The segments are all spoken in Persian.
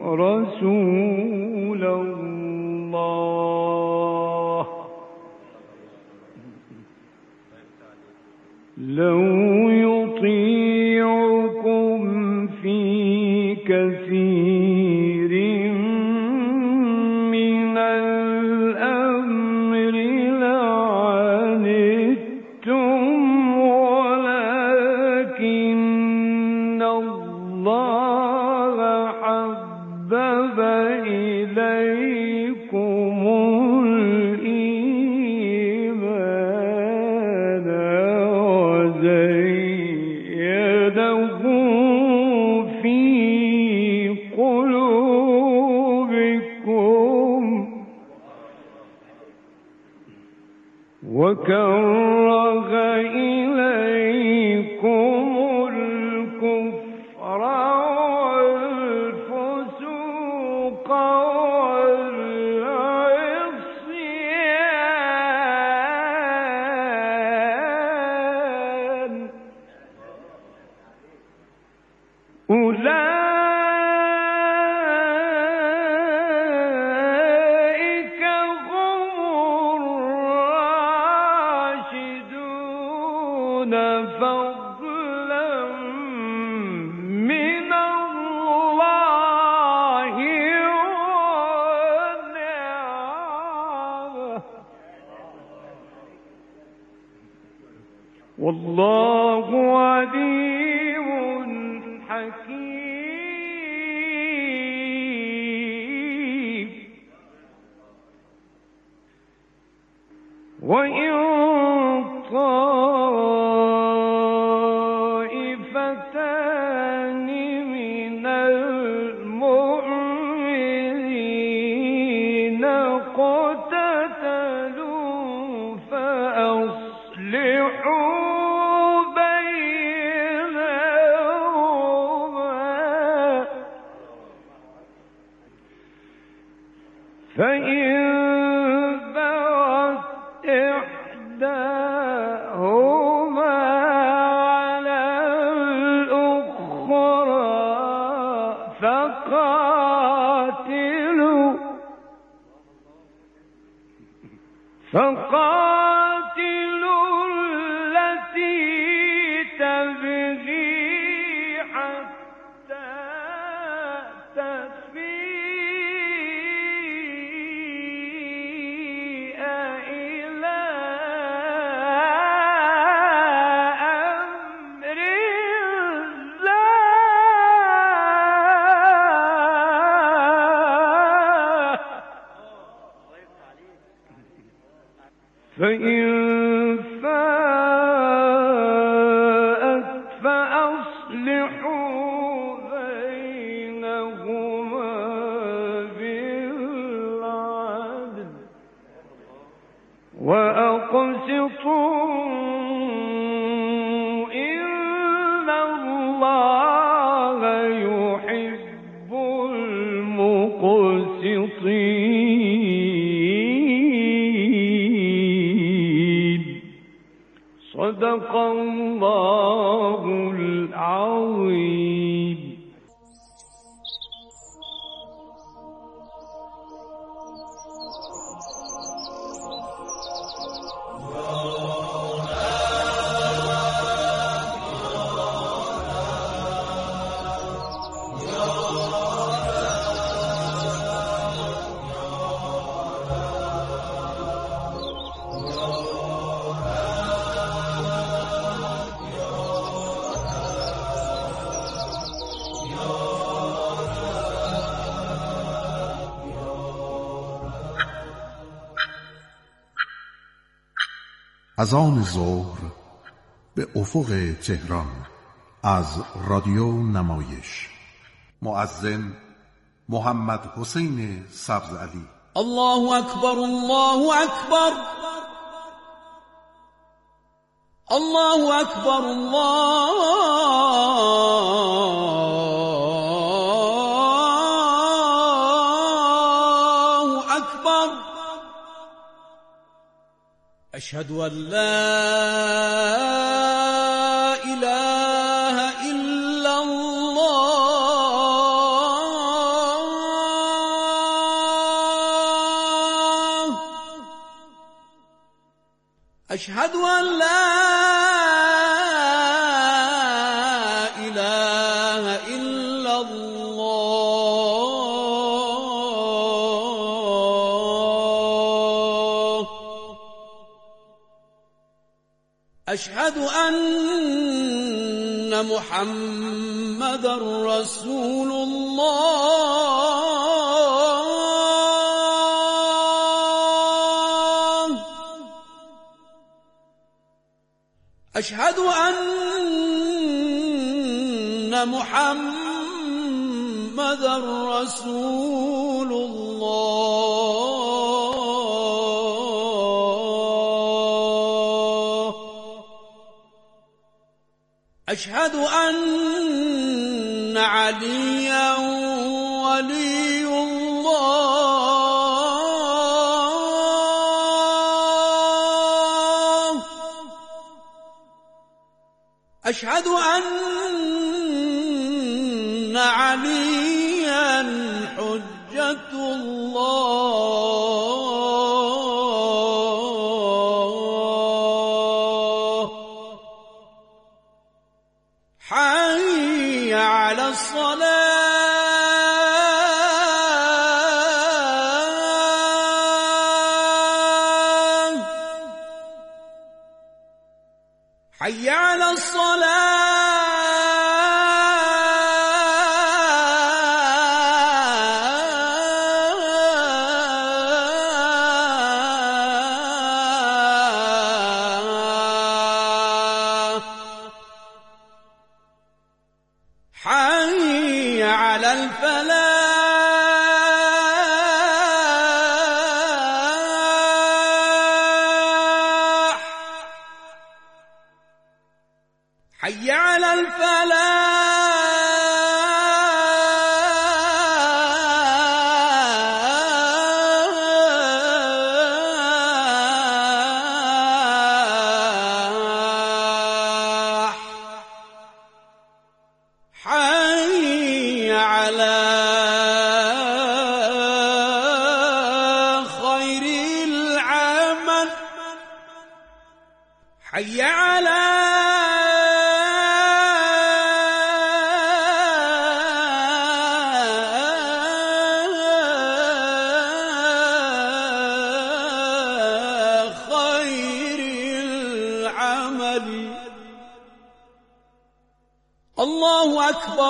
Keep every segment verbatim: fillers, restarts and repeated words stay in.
رسول الله لو يطيعكم في كثير من الأمر لعنتم ولكن الله حبب إليكم الإيمان وزينه في قلوبكم وكره إليكم الكفر والفسوق والعصيان أولئك هم الراشدون فضلا من الله ونعمه والله عليم حكيم وإن طائفتان من المؤمنين اقتتلوا فأصلحوا بينهما فإن بغت إحداهما على الأخرى فقاتلوا فقاتلوا التي تبغي حتى تفيء إلى أمر الله فإن فاءت فأصلحوا بينهما بالعدل وأقسطوا إن الله يحب المقسطين صدق الله العظيم. از آن ظهر به افق تهران از رادیو نمایش مؤذن محمد حسین سبزعلی. الله اکبر الله اکبر الله اکبر الله اکبر اشهد ان لا اله الا الله أشهد أن لا إله إلا الله. أشهد أن محمد رسول الله. أشهد أن محمد رسول الله. أشهد أن عليا ولي الله. أشهد أن عليا حجة الله. حي على الصلاة. حي على الصلاة. حي على الفلاح. حي على الفلاح. حي على خير العمل. حي على خير العمل. الله أكبر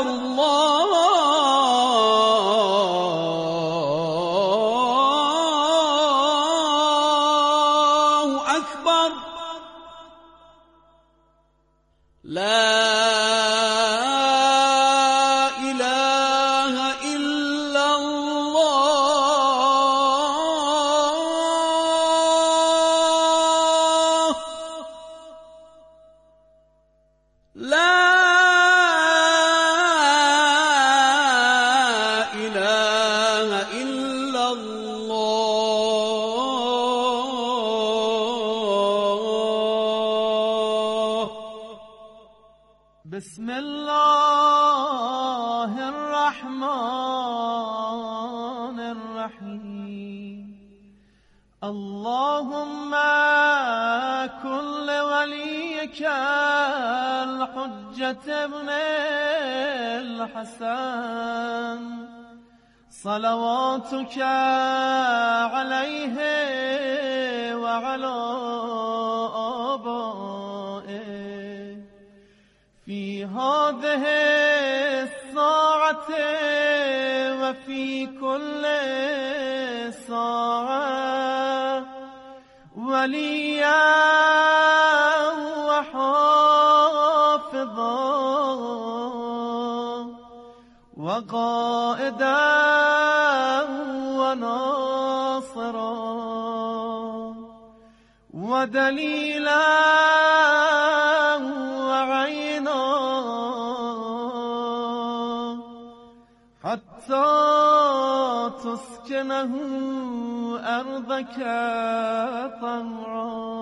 الله أكبر. لا إله إلا الله. لا إله إلا الله. بسم الله الرحمن الرحيم. اللهم كن لوليك الحجة ابن الحسن صلواتك عليه وعلى آبائه في هذه الساعة وفي كل ساعة وليا وحافظا وقائدا وناصرا ودليلا وعينا حتى تسكنه أرضك طوعا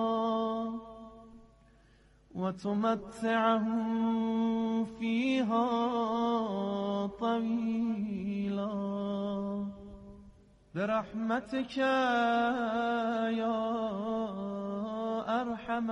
وتمتعهم فيها طويلا برحمتك يا أرحم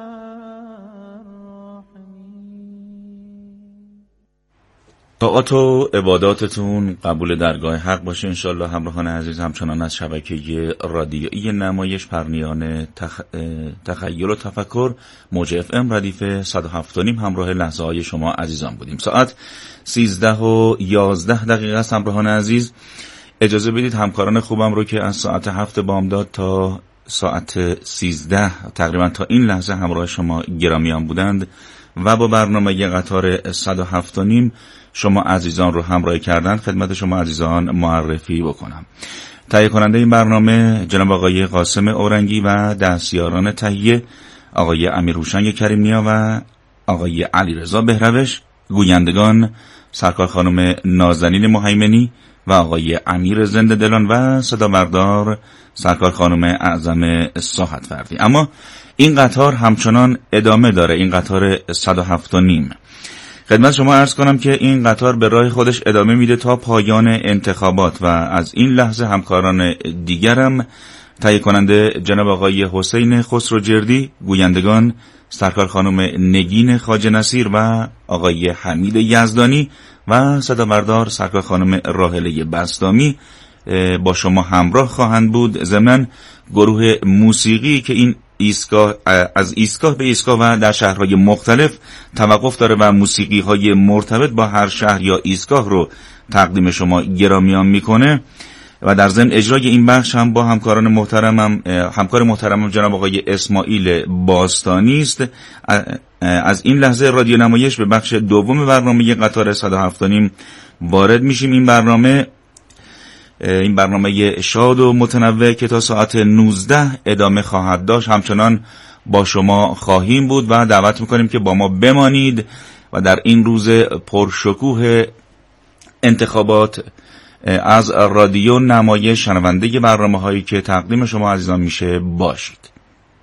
الراحمين. طاعات و عباداتتون قبول درگاه حق باشه انشالله. همراهان عزیز، همچنان از شبکه رادیویی نمایش پرنیان تخ... تخیل و تفکر موج اف ام ردیف صد و هفت و نیم همراه لحظه های شما عزیزان بودیم. ساعت سیزده و یازده دقیقه است. همراهان عزیز اجازه بدید همکاران خوبم رو که از ساعت هفت بامداد تا ساعت سیزده تقریبا تا این لحظه همراه شما گرامیان بودند و با برنامه قطار صد و هفت و نیم شما عزیزان رو همراهی کردن خدمت شما عزیزان معرفی بکنم. تهیه کننده این برنامه جناب آقای قاسم اورنگی و دستیاران تهیه آقای امیرهوشنگ کریم‌نیا و آقای علیرضا بهروش، گویندگان سرکار خانم نازنین مهیمنی و آقای امیر زنده دلان و صدا بردار سرکار خانم اعظم ساحت فردی. اما این قطار همچنان ادامه داره، این قطار صد و هفت و نیم. خدمت شما عرض کنم که این قطار به راه خودش ادامه میده تا پایان انتخابات و از این لحظه همکاران دیگرم تهیه کننده جناب آقای حسین خسروجردی، گویندگان سرکار خانم نگین خواجه نصیر و آقای حمید یزدانی و صدا بردار سرکار خانم راحله بسطامی با شما همراه خواهند بود. ضمن گروه موسیقی که این ایستگاه از ایستگاه به ایستگاه و در شهرهای مختلف توقف داره و موسیقی های مرتبط با هر شهر یا ایستگاه رو تقدیم شما گرامیان میکنه و در ضمن اجرای این بخش هم با همکاران محترمم همکار محترمم جناب آقای اسماعیل باستانی است. از این لحظه رادیو نمایش به بخش دوم برنامه قطار صد و هفت و نیم وارد میشیم. این برنامه این برنامه شاد و متنوع که تا ساعت نوزده ادامه خواهد داشت همچنان با شما خواهیم بود و دعوت میکنیم که با ما بمانید و در این روز پرشکوه انتخابات از رادیو نمایش شنونده برنامه هایی که تقدیم شما عزیزان میشه باشید.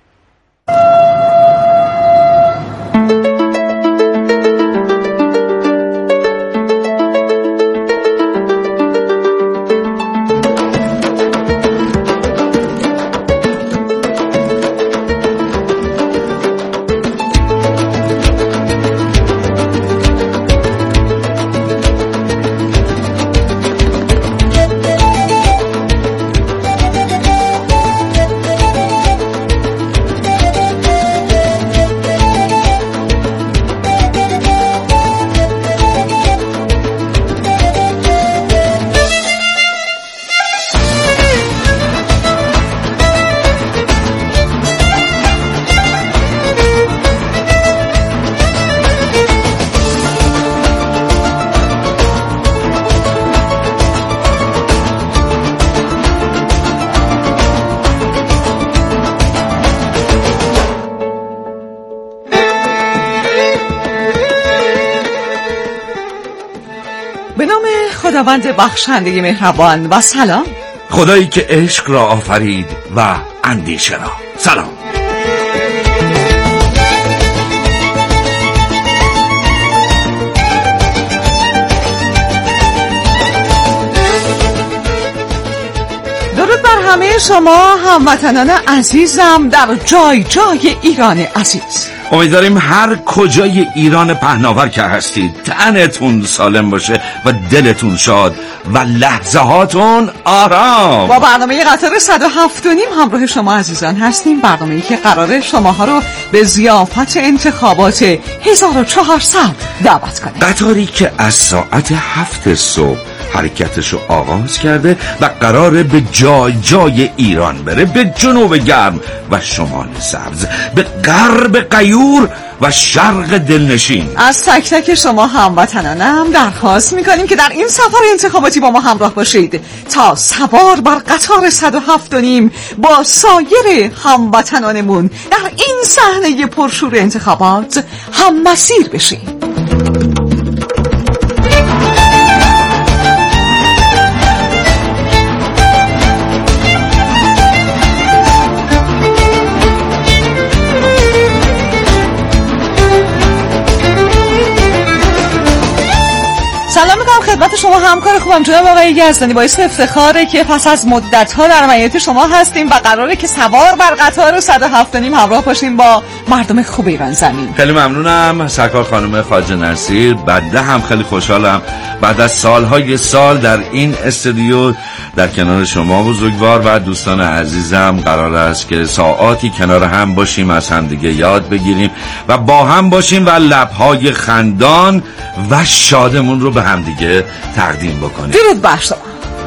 خداوند بخشنده مهربان و سلام. خدایی که عشق را آفرید و اندیشه را. سلام. درود بر همه شما هموطنان عزیزم در جای جای ایران عزیز. امیدواریم هر کجای ایران پهناور که هستید تنتون سالم باشه و دلتون شاد و لحظه هاتون آرام. با برنامه قطار صد و هفت و نیم همراه شما عزیزان هستیم، برنامه‌ای که قراره شماها رو به ضیافت انتخابات هزار و چهارصد دعوت کنه. قطاری که از ساعت هفت صبح حرکتشو آغاز کرده و قراره به جای جای ایران بره، به جنوب گرم و شمال سبز، به غرب غیور و شرق دلنشین. از تک تک شما هموطنانم درخواست میکنیم که در این سفر انتخاباتی با ما همراه باشید تا سوار بر قطار صد و هفت و نیم با سایر هموطنانمون در این صحنه پرشور انتخابات هم مسیر بشید. سلام میکنم خدمت شما شما همکار خوبم جناب آقای یزدانی، باعث افتخاره که پس از مدت‌ها در معیت شما هستیم و قراره که سوار بر قطار صد و هفت و نیم همراه باشیم با مردم خوب ایران زمین. خیلی ممنونم سرکار خانم خواجه نصیر. بعد هم خیلی خوشحالم بعد از سالهای سال در این استودیو در کنار شما بزرگوار و دوستان عزیزم قرار است که ساعاتی کنار هم باشیم، از هم دیگه یاد بگیریم و با هم باشیم و لب‌های خندان و شادمون رو به هم دیگه تقدیم بکنیم. درود بر شما.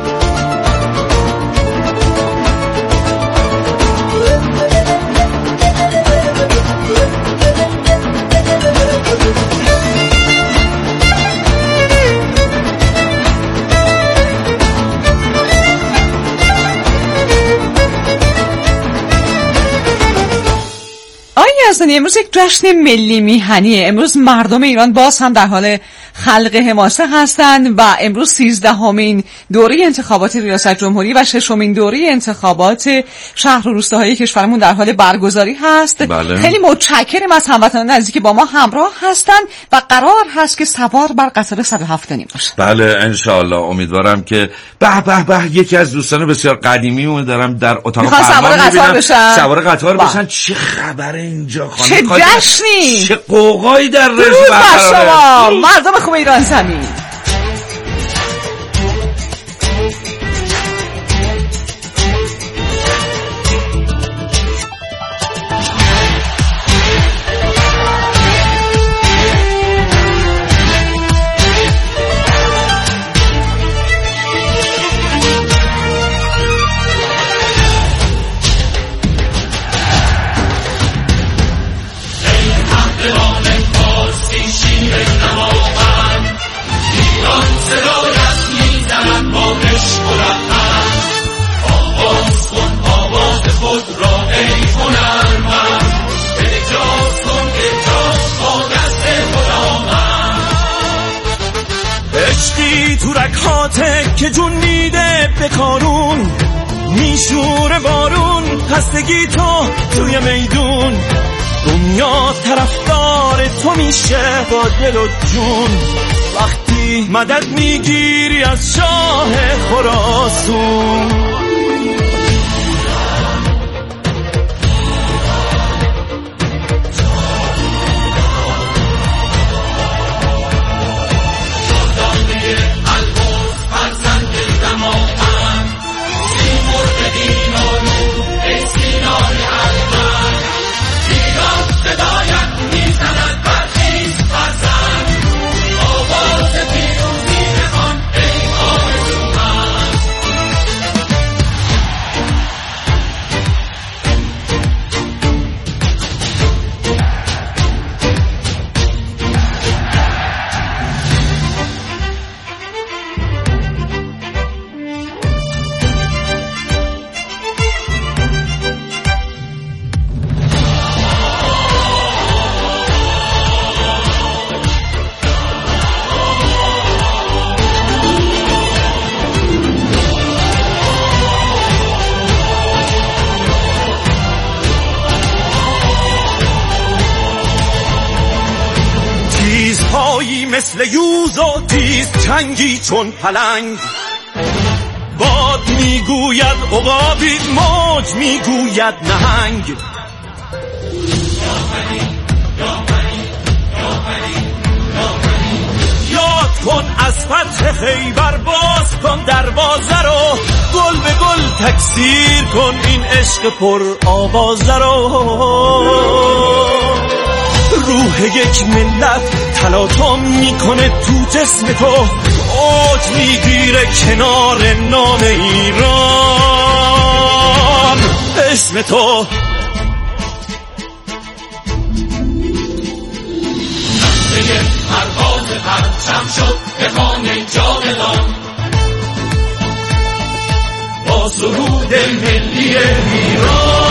یزدانی، امروز یک جشن ملی میهنیه. امروز مردم ایران باز هم در حال خلق حماسه هستند و امروز سیزدهمین دوره انتخابات ریاست جمهوری و ششمین دوره انتخابات شهر و روستاهای کشورمون در حال برگزاری هست. بله. خیلی متشکرم از هموطنان عزیزی که با ما همراه هستند و قرار هست که سوار بر قطار صد و هفت و نیم باشه. بله انشاءالله. امیدوارم که به به به یکی از دوستان بسیار قدیمی اون دارم در اتاق فرمان میبینم سوار قطار بشن. چه خبره اینجا خانم؟ چه جشنی، چه قوقایی در رژ برقراره. مردم خوب ایران زمین. که جون میده به کارون، میشوره بارون، خستگی تو توی میدون، دنیا طرفدار تو میشه با دل و جون. وقتی مدد میگیری از شاه خراسون، مثل یوز و تیز چنگی چون پلنگ، باد میگوید عقابی، موج میگوید نهنگ. یاد کن از فتح خیبر، باز کن دروازه رو، گل به گل تکثیر کن این عشق پر آوازه رو. روح یک ملت تلاطم میکنه تو جسم تو، اوج میگیره کنار نام ایران اسم تو. نقطه پرواز پرچم شد به خانه جاودان، با سرود ملی ایران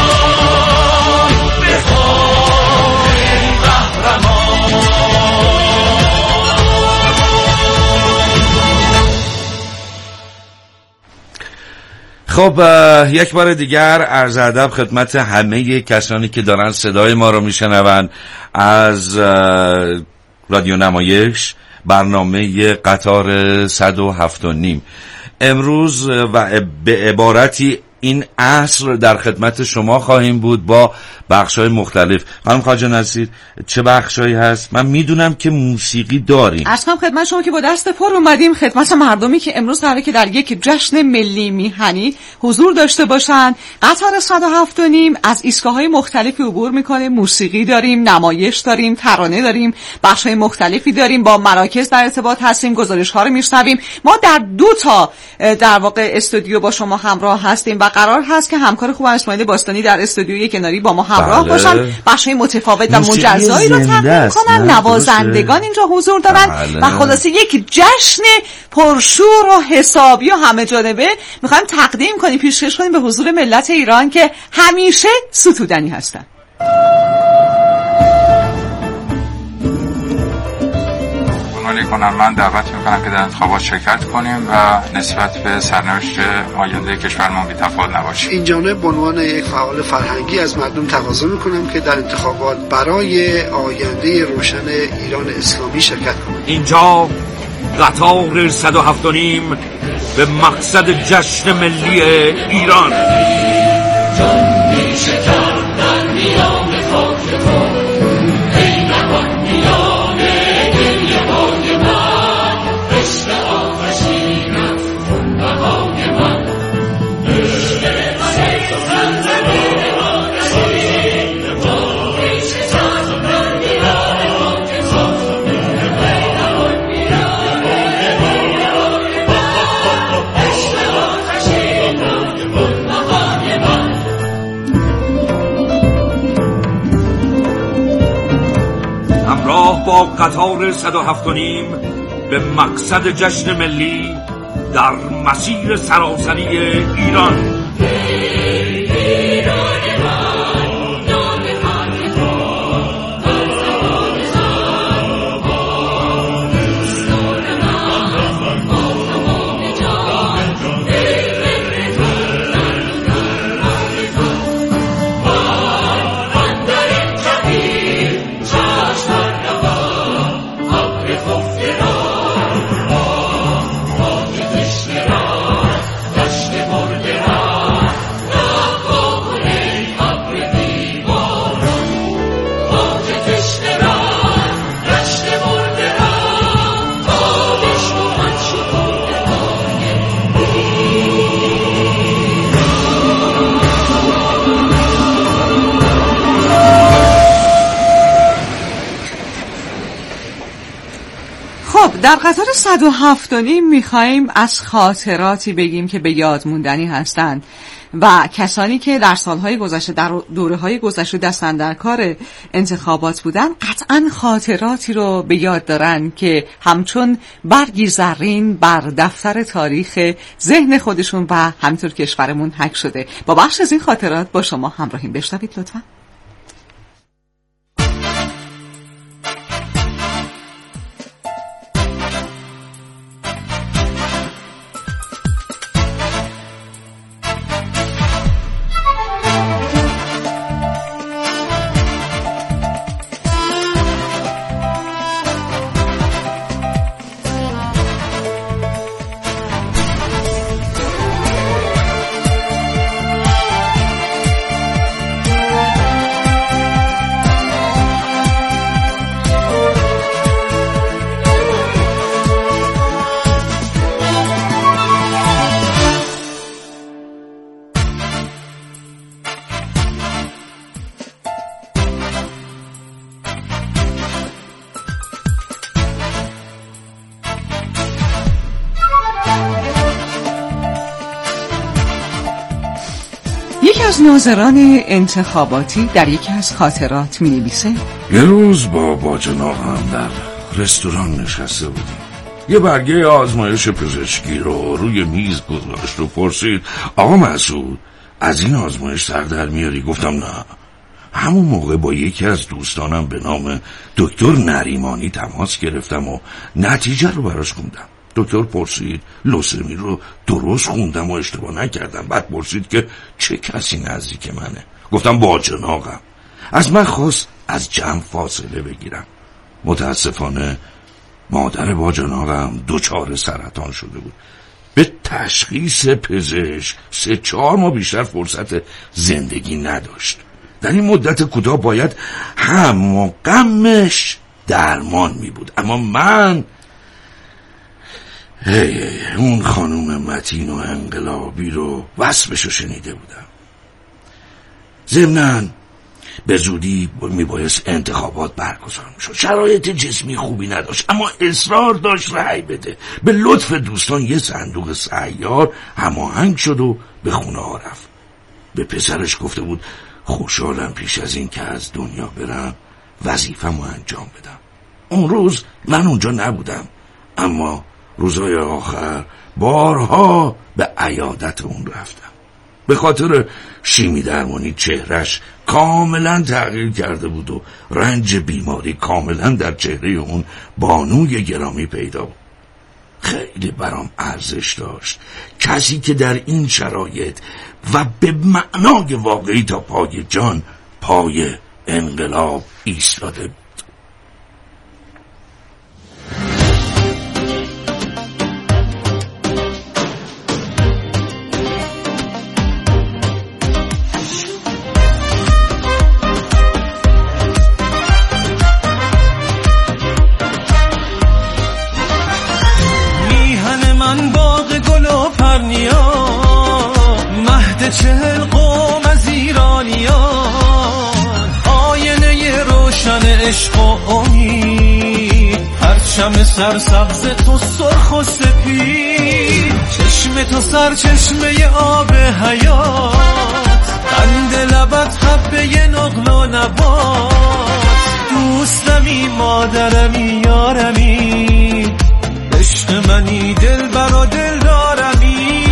خب یک بار دیگر عرض ادب خدمت همه کسانی که دارن صدای ما رو میشنون از رادیو نمایش برنامه قطار صد و هفت و نیم. امروز و به عبارتی این عصر در خدمت شما خواهیم بود با بخش‌های مختلف. خانم خواجه نصیر چه بخشایی هست؟ من میدونم که موسیقی داریم. عرض کنم خدمت شما که با دست پر اومدیم خدمت مردمی که امروز قراره که در یک جشن ملی میهنی حضور داشته باشن. قطار صد و هفت و نیم از ایستگاه‌های مختلفی عبور میکنه. موسیقی داریم، نمایش داریم، ترانه داریم، بخش‌های مختلفی داریم. با مراکز در ارتباط هستیم، گزارش‌ها رو میشنویم. ما در دو تا در واقع استودیو با شما همراه هستیم و قرار هست که همکار خوب اسماعیل باستانی در استودیوی کناری با ما همراه بله. باشن. بخش‌های متفاوت و مجزایی رو تقدیم کنن. نوازندگان اینجا حضور دارن بله. و خلاصه یک جشن پرشور و حسابی و همه جانبه میخوایم تقدیم کنیم، پیشکش کنیم به حضور ملت ایران که همیشه ستودنی هستن. کنم من دعوت میکنم که در انتخابات شرکت کنیم و نسبت به سرنوشت آینده کشورمان بی‌تفاوت نباشیم. این جانب به عنوان یک فعال فرهنگی از مردم تقاضا میکنم که در انتخابات برای آینده روشن ایران اسلامی شرکت کنیم. اینجا قطار صد و هفت و نیم به مقصد جشن ملی ایران. جان میشکن در میان خاک ما، ای نوان میان دل های من، عشق آتشین افکن بهای من، عشق آتشین همراه با قطار صد و هفت و نیم به مقصد جشن ملی در مسیر سراسری ایران. در قطار صد و هفت و نیم میخواییم از خاطراتی بگیم که به یاد موندنی هستند و کسانی که در سالهای گذشته در دوره‌های گذشته دستن در کار انتخابات بودن قطعاً خاطراتی رو به یاد دارن که همچون برگی زرین بر دفتر تاریخ ذهن خودشون و همینطور کشورمون حک شده. با بخش از این خاطرات با شما همراهیم. بشنوید لطفاً. از ناظران انتخاباتی در یکی از خاطرات می نویسه یه روز با باجناق هم در رستوران نشسته بودیم. یه برگه آزمایش پزشکی رو روی میز گذاشت و پرسید آقا مسعود از این آزمایش سر در میاری؟ گفتم نه. همون موقع با یکی از دوستانم به نام دکتر نریمانی تماس گرفتم و نتیجه رو براش خوندم. دکتر پرسید لوسمی رو درست خوندم و اشتباه نکردم. بعد پرسید که چه کسی نزدیک منه؟ گفتم باجناقم. از من خواست از جمع فاصله بگیرم. متاسفانه مادر باجناقم دچار سرطان شده بود. به تشخیص پزشک سه چهار ماه بیشتر فرصت زندگی نداشت. در این مدت کوتاه باید هم و غمش درمان می بود. اما من هی هی اون خانوم متین و انقلابی رو وصفشو شنیده بودم. ضمناً به زودی میبایست انتخابات برگزار میشد. شرایط جسمی خوبی نداشت اما اصرار داشت رأی بده. به لطف دوستان یه صندوق سیار هماهنگ شد و به خونه ها رفت. به پسرش گفته بود خوشحالم پیش از این که از دنیا برم وظیفه‌مو انجام بدم. اون روز من اونجا نبودم اما روزهای آخر بارها به عیادت اون رفتم. به خاطر شیمی درمانی چهرش کاملا تغییر کرده بود و رنج بیماری کاملا در چهره اون بانوی گرامی پیدا بود. خیلی برام ارزش داشت کسی که در این شرایط و به معنای واقعی تا پای جان پای انقلاب ایستاده بود. چهل قوم از ایرانیان، آینه روشن عشق و امید، پرچم سرسبز تو سرخ و سپید، چشم تو سر چشمه آب حیات، قند لبت حبه نقل و نبات، دوستمی مادرمی یارمی، عشق منی دل برا دل دارمی،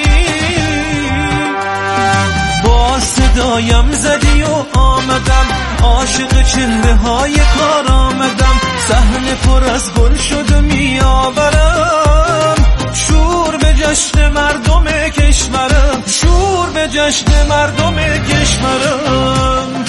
صدایم زدی و آمدم، عاشق چله های کار آمدم، صحنه پر از گل شد و می آورم، شور به جشن مردم کشورم، شور به جشن مردم کشورم.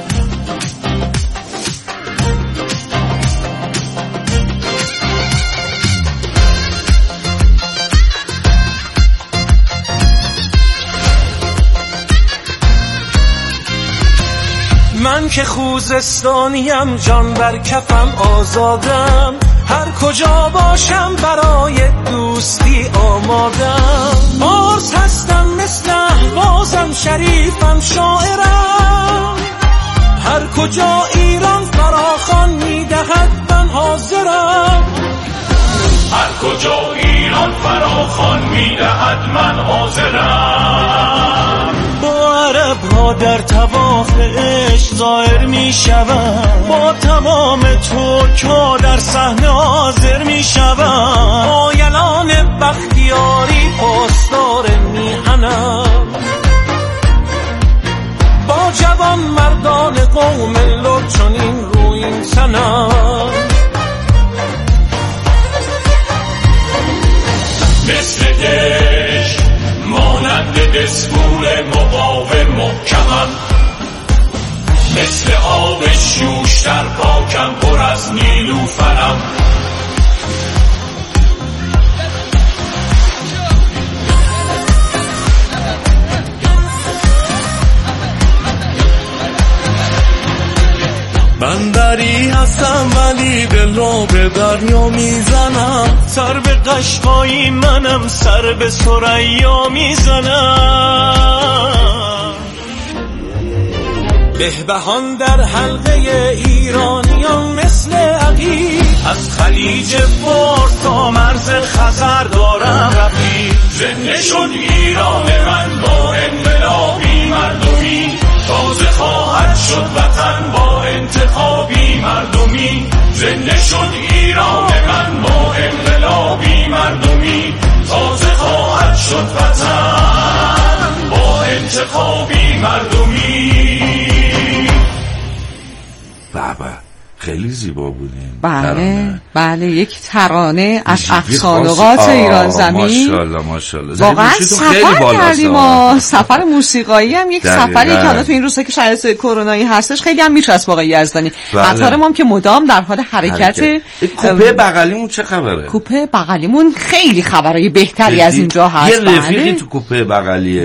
من که خوزستانیم جان بر کفم آزادم، هر کجا باشم برای دوستی آمادم، پارس هستم مثل اهوازم، شریفم شاعرم، هر کجا ایران فراخوان میدهد من حاضرم، هر کجا ایران فراخوان میدهد من حاضرم، با عرب ها در طواف عشق ظاهر می شوم، با تمام ترک ها در صحنه حاضر می شوم، آیلان بختیاری پاسدار میهنم، با جوان مردان قوم لر چنین رویین تنم، مثل دش مانند دستور مقاوم محکمم، مثل آب شوش در پاکم پر از نیلوفرم، من دری هستم ولی دل رو به دریا میزنم، سر به قشقایی منم سر به ثریا میزنم، بهبهان در حلقه ایرانیان مثل عقیل، از خلیج فارس تا مرز خزر دارم رفیق، زنده شد ایران من با انقلابی مردمی، تازه خواهد شد وطن با انتخابی مردمی، زنده شد ایران من با انقلابی مردمی، تازه خواهد شد وطن با انتخابی مردمی. بابا خیلی زیبا بودیم. بله ترانه. بله یک ترانه از ویژگی افسانه‌ات خاص. ایران زمین. ماشاءالله ماشاءالله. واقعا سفر کردیم ما. سفر موسیقایی هم یک دقیقاً. سفری که حالا تو این روزا که شرایط کرونایی هستش خیلی هم میچسبه آقای یزدانی. بله. قطار ما هم که مدام در حال حرکت. حرکت. کوپه بغلیمون چه خبره؟ کوپه بغلیمون خیلی خبرای بهتری از اینجا هست. یه رفیقی تو کوپه بغلیه.